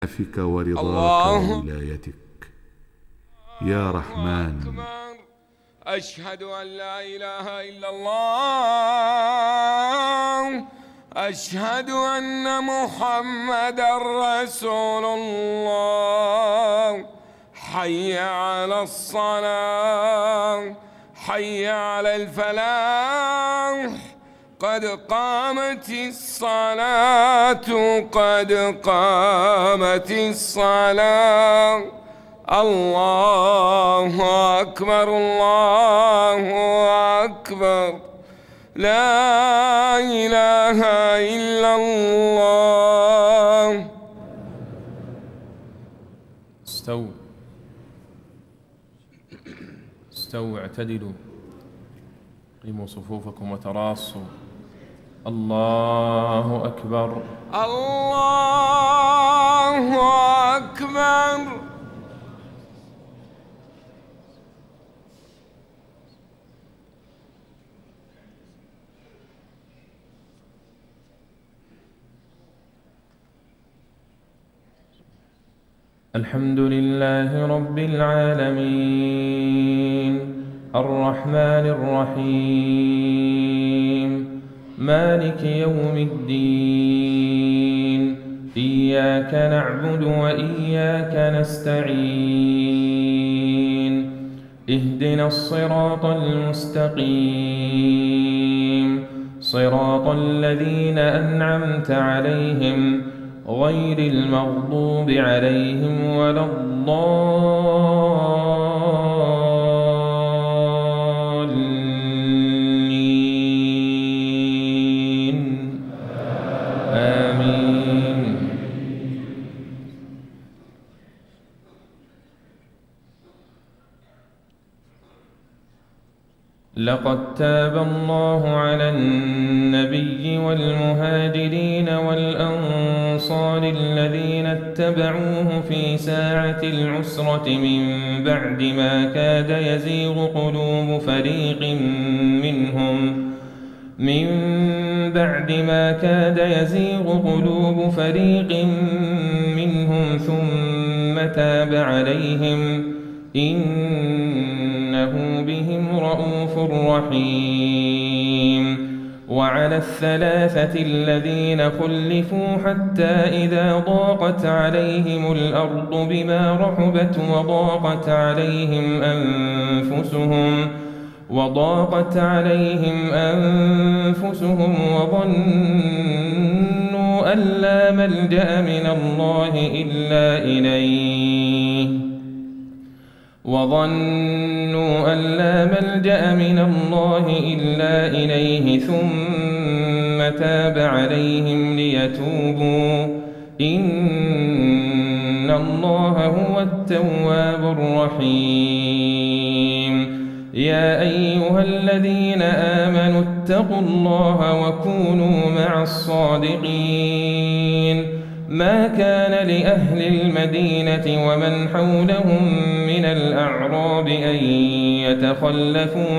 عفك ورضاك وولايتك يا رحمن. أشهد أن لا إله إلا الله، أشهد أن محمدا رسول الله. حي على الصلاة، حي على الفلاح، قد قامت الصلاة، قد قامت الصلاة. الله أكبر، الله أكبر، لا إله إلا الله. استووا استووا، اعتدلوا، قيموا صفوفكم وتراصوا. الله أكبر، الله أكبر. الحمد لله رب العالمين، الرحمن الرحيم، مالك يوم الدين. إياك نعبد وإياك نستعين، اهدنا الصراط المستقيم، صراط الذين أنعمت عليهم غير المغضوب عليهم ولا الضالين. آمين. لقد تاب الله على النبي والمهاجرين والأنصار الذين اتبعوه في ساعة العسرة من بعد ما كاد يزيغ قلوب فريق منهم ثم تاب عليهم، إنه بهم رءوف رحيم. وعلى الثلاثة الذين خلفوا حتى إذا ضاقت عليهم الأرض بما رحبت وضاقت عليهم أنفسهم وظنوا أن لا ملجأ من الله إلا إليه ثم تاب عليهم ليتوبوا، إن الله هو التواب الرحيم. يا أيها الذين آمنوا اتقوا الله وكونوا مع الصادقين. ما كان لأهل المدينة ومن حولهم من الأعراب أن يتخلفوا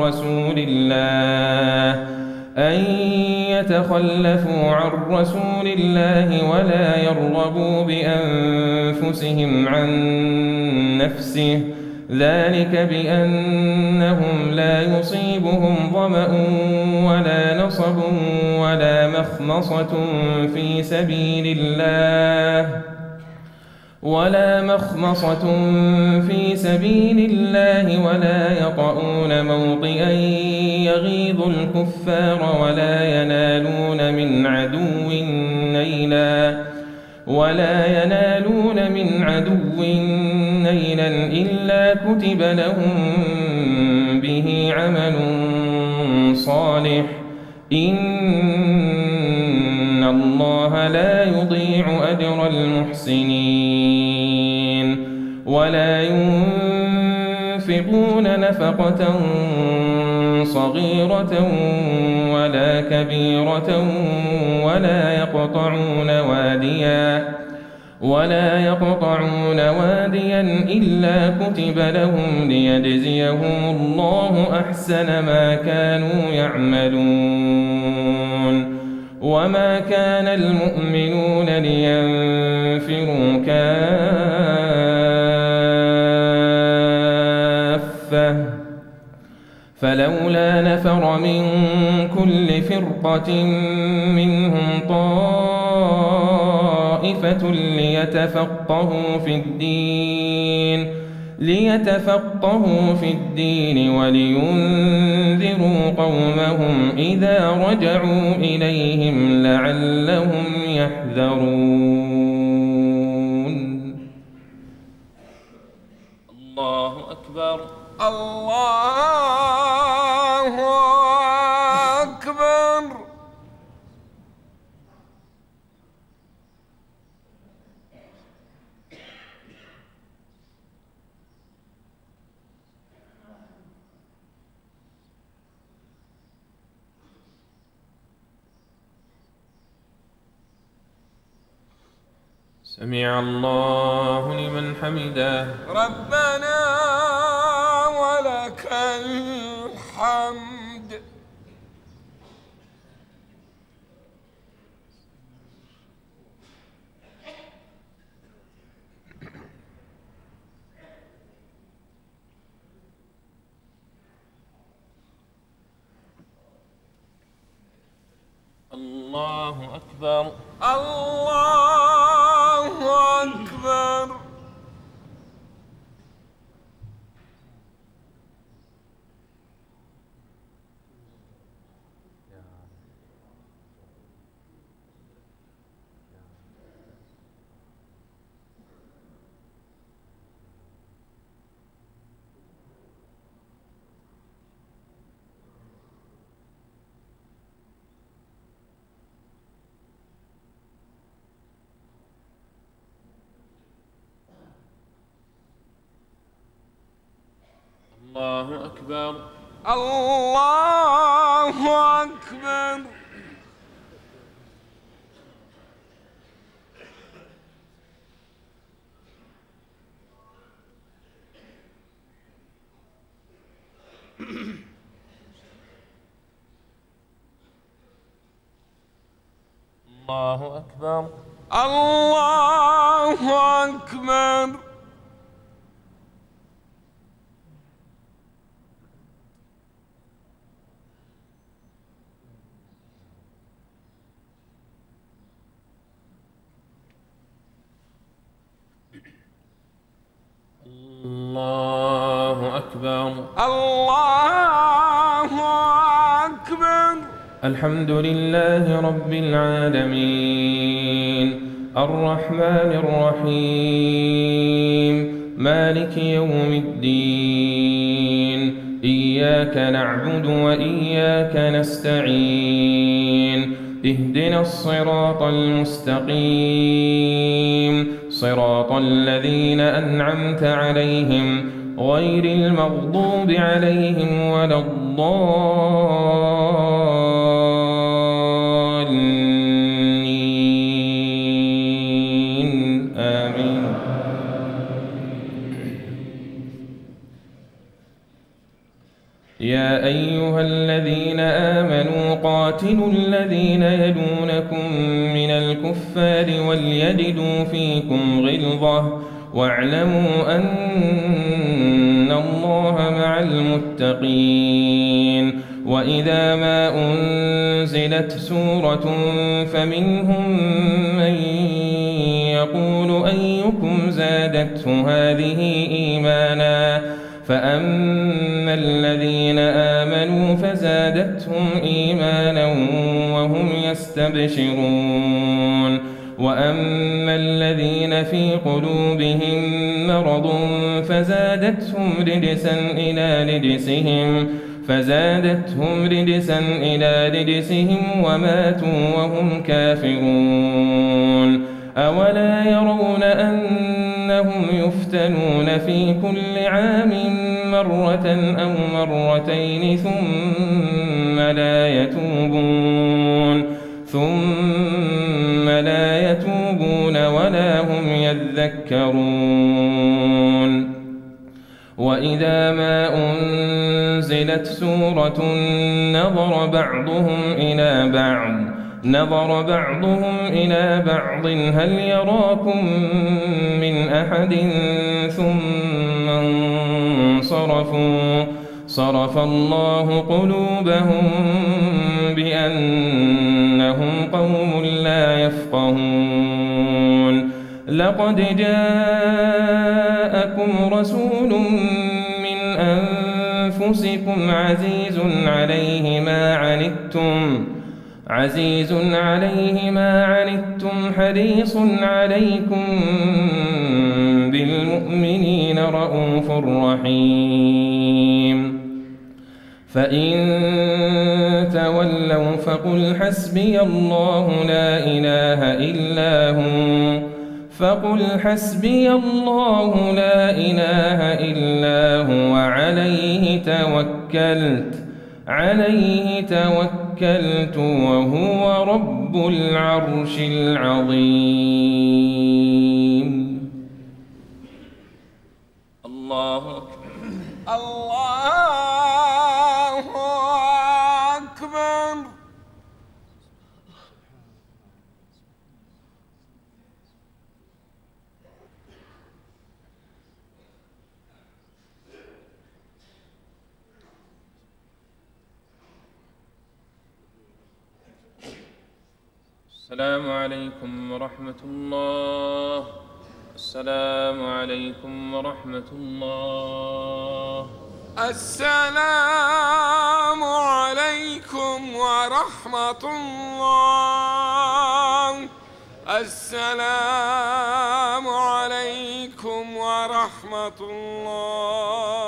عن رسول الله ولا يرغبوا بأنفسهم عن نفسه، ذلك بأنهم لا يصيبهم ظمأ ولا نصب ولا مخمصة في سبيل الله ولا يطؤون موطئا يغيظ الكفار ولا ينالون من عدو نيلا إلا كتب لهم به عمل صالح، إن الله لا يضيع أجر المحسنين. ولا ينفقون نفقة صغيرة ولا كبيرة ولا يقطعون واديا إلا كتب لهم ليجزيهم الله أحسن ما كانوا يعملون. وما كان المؤمنون لينفروا كافة فلولا نفر من كل فرقة منهم طائفة ليتفقهوا في الدين ولينذروا قومهم إذا رجعوا إليهم لعلهم يحذرون. الله أكبر. الله أكبر. سمع الله لمن حمده. ربنا ولك الحمد. الله أكبر. الله أكبر. الله أكبر. الله أكبر. الله أكبر. الله أكبر. الله أكبر. الله أكبر. الحمد لله رب العالمين الرحمن الرحيم مالك يوم الدين إياك نعبد وإياك نستعين اهدنا الصراط المستقيم صراط الذين أنعمت عليهم غير المغضوب عليهم ولا الضالين آمين. يا أيها الذين آمنوا قاتلوا الذين يلونكم من الكفار وليجدوا فيكم غلظة واعلموا أن الله مع المتقين. وإذا ما أنزلت سورة فمنهم من يقول أيكم زادته هذه إيمانا فأما الذين آمنوا فزادتهم إيمانا وهم يستبشرون وأما الذين في قلوبهم مرض فزادتهم رجسا إلى رجسهم وماتوا وهم كافرون. أولا يرون أنهم يفتنون في كل عام مرة أو مرتين ثم لا يتوبون ولا هم يذكرون. وإذا ما أنزلت سورة نظر بعضهم إلى بعض نظر بعضهم إلى بعض هل يراكم من أحد ثم انصرفوا صرف الله قلوبهم بأنهم قوم لا يفقهون لقد جاءكم رسول من أنفسكم عزيز عليه ما عنتم حريص عليكم بالمؤمنين رءوف رحيم فإن تولوا فقل حسبي الله لا إله إلا هو عليه توكلت وهو رب العرش العظيم. الله أكبر. الله أكبر. السلام عليكم ورحمة الله. السلام عليكم ورحمة الله. السلام عليكم ورحمة الله. السلام عليكم ورحمة الله.